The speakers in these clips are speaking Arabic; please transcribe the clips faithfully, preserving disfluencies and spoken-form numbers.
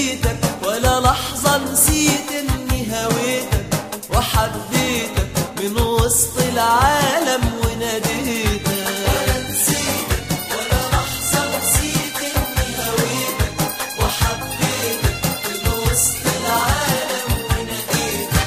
نسيتك ولا لحظة نسيت إني هويتك وحبيتك من وسط العالم وناديتك. ولا نسيتك ولا لحظة نسيت إني هويتك وحبيتك من وسط العالم وناديتك.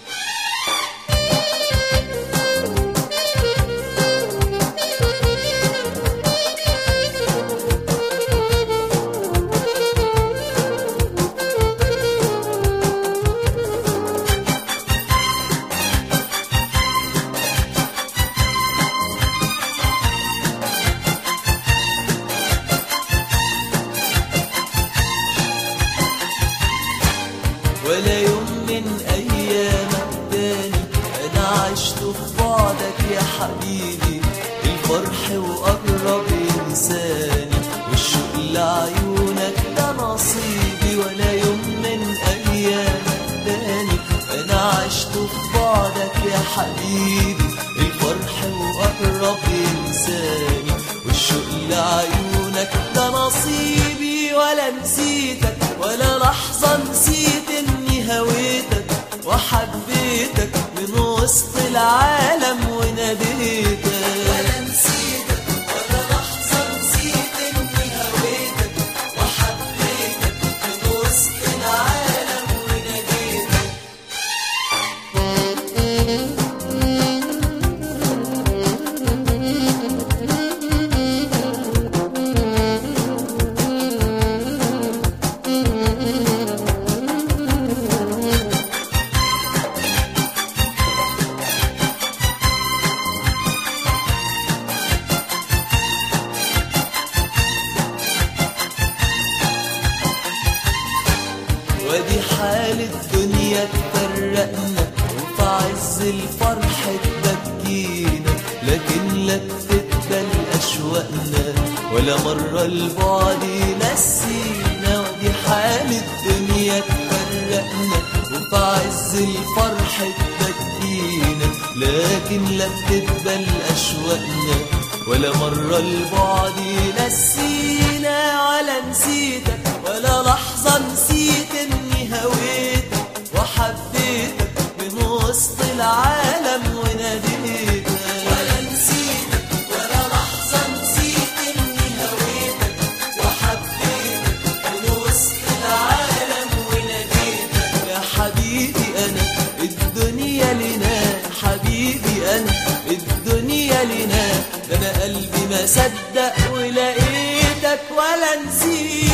ولا يوم من أيامك تاني أنا عشت في بعدك يا حبيبي، الفرح وأقرب إنساني والشوق لعيونك ده نصيبي. ولا يوم من أيامك تاني أنا عشت في بعدك يا حبيبي، الفرح وأقرب إنساني والشوق لعيونك ده نصيبي. ولا نسيتك ولا لحظة نسيت إني هويتك وحبيتك من وسط العالم وناديتك. ولا نسيتك ولا لحظة نسيت إني هويتك وحبيتك من وسط العالم وناديتك. ودي حال الدنيا تفرقنا وفي عز الفرح تبكينا، لكن لا بتقبل أشواقنا ولا مرة البعد نسينا. ودي حال الدنيا تفرقنا وفي عز الفرح تبكينا، لكن لا بتقبل أشواقنا ولا مرة البعد نسينا. ولا نسيتك ولا لحظة نسيت إني هويتك وحبيتك من وسط العالم وناديتك. ولا نسيتك ولا لحظة نسيت إني هويتك وحبيتك من وسط العالم وناديتك. يا حبيبي أنا الدنيا لنا، حبيبي أنا الدنيا لنا، ده أنا قلبي ما صدق ولقيتك. ولا نسيتك